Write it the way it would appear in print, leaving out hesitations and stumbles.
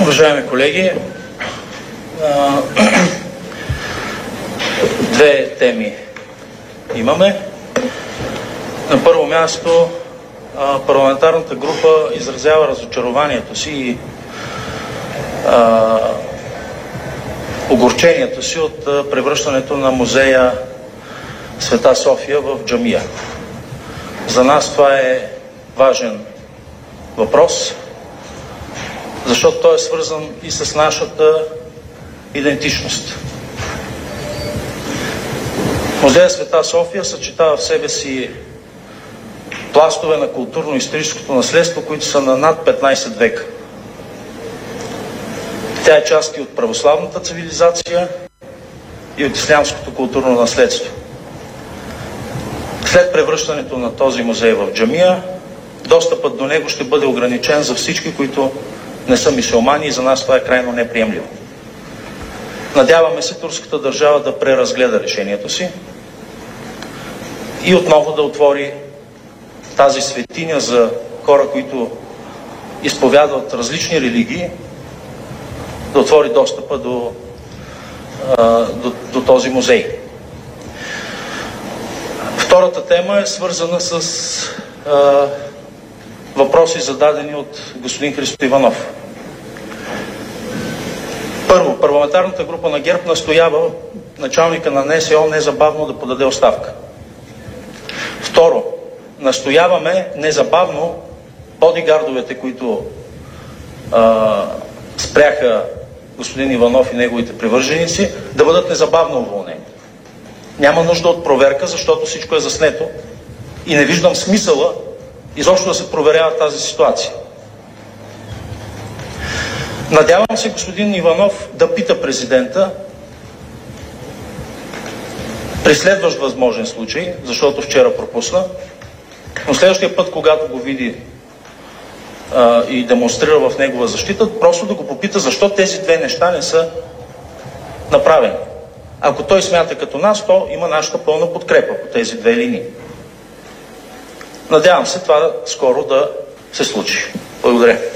Уважаеми колеги, две теми имаме. На първо място, парламентарната група изразява разочарованието си и огорчението си от превръщането на музея Света София в джамия. За нас това е важен въпрос, защото той е свързан и с нашата идентичност. Музея Света София съчетава в себе си пластове на културно-историческото наследство, които са на над 15 века. Тя е част и от православната цивилизация и от ислямското културно наследство. След превръщането на този музей в джамия, достъпът до него ще бъде ограничен за всички, които не са мюсюлмани, и за нас това е крайно неприемливо. Надяваме се турската държава да преразгледа решението си и отново да отвори тази светиня за хора, които изповядват различни религии, да отвори достъпа до този музей. Втората тема е свързана с въпроси, зададени от господин Христо Иванов. Първо, парламентарната група на ГЕРБ настоява началника на НСО незабавно да подаде оставка. Второ, настояваме незабавно бодигардовете, които спряха господин Иванов и неговите привърженици, да бъдат незабавно уволнени. Няма нужда от проверка, защото всичко е заснето и не виждам смисъла изобщо да се проверява тази ситуация. Надявам се господин Иванов да пита президента при следващ възможен случай, защото вчера пропусна, но следващия път, когато го види и демонстрира в негова защита, просто да го попита защо тези две неща не са направени. Ако той смята като нас, то има нашата пълна подкрепа по тези две линии. Надявам се това скоро да се случи. Благодаря.